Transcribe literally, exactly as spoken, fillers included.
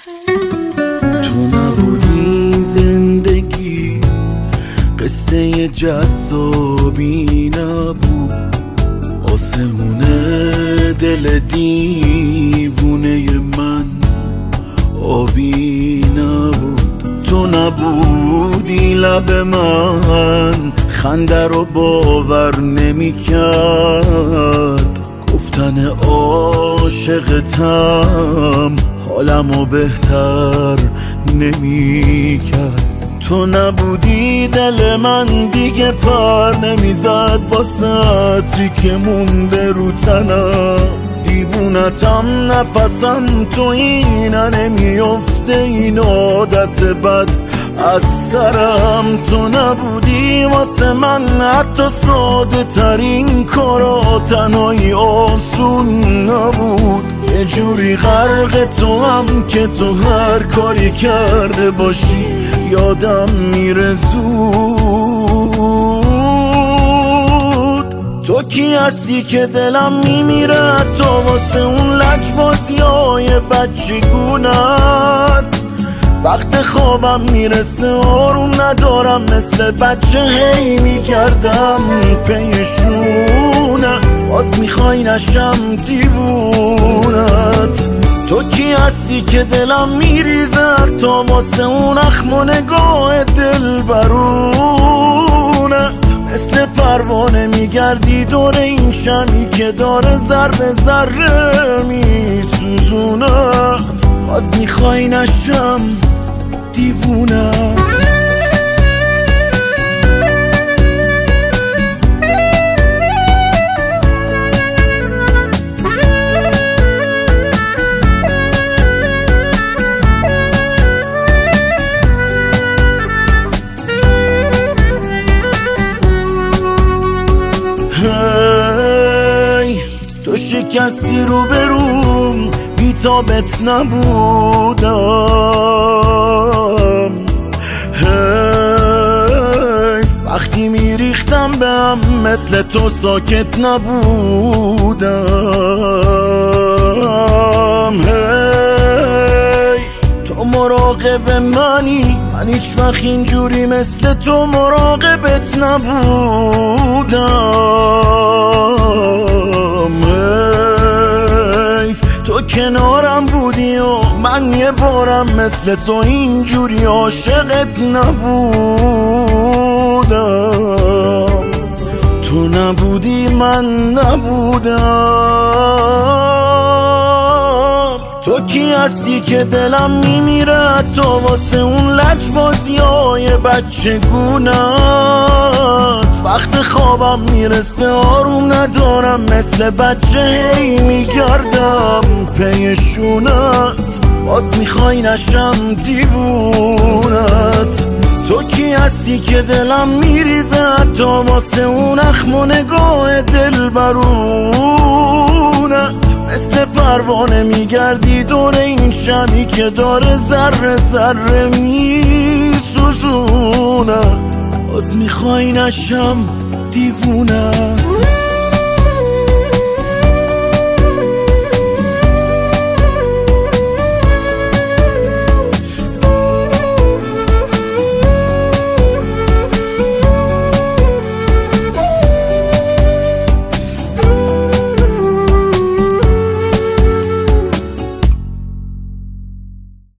تو نبودی زندگی قصه جذابی نبود، آسمونه دل دیوونه من آبی نبود. تو نبودی لب من خنده رو باور نمی کرد، گفتن عاشقتم حالمو بهتر نمی کرد. تو نبودی دل من دیگه پر نمیزد واسه عطری که مونده رو تنم، دیوونتم نفسم تو اینه نمیفته این عادت بد از سرم. تو نبودی واسه من حتی ساده ترین کارا تنهایی آسون نبود، یه جوری غرق تو هم که تو هر کاری کرده باشی یادم میره زود. تو کی هستی که دلم میمیره تو واسه اون لجبازی های بچگونت، وقت خوابم میرسه آروم ندارم مثل بچه هی میکردم پیشونت، باز میخوای نشم دیوونت. تو کی هستی که دلم میریزه تا واسه اون اخم و نگاه دل برونت، مثل پروانه میگردی دور این شمی که داره ذره ذره میسوزونت، باز میخوای نشم دیوونت. تو شکستی رو بروم بی‌تابت نبودم، حیف وقتی میریختم به هم مثل تو ساکت نبودم. هی تو مراقب منی من هیچ وقت اینجوری مثل تو مراقبت نبودم. حیف تو کنارم بودی و من یه بارم مثل تو اینجوری عاشقت نبودم. تو نبودی من نبودم. تو کی هستی که دلم میمیره تو واسه اون لجبازی های بچگونت، وقت خوابم میرسه آروم ندارم مثل بچه هی میگردم پیشونت، باز میخوای نشم دیوونت. تو کی هستی که دلم میریزه تا واسه اون اخم و نگاه دل برونت، مثل پروانه میگردی دور این شمی که داره ذره ذره میسوزونت، باز میخوای نشم دیوونت.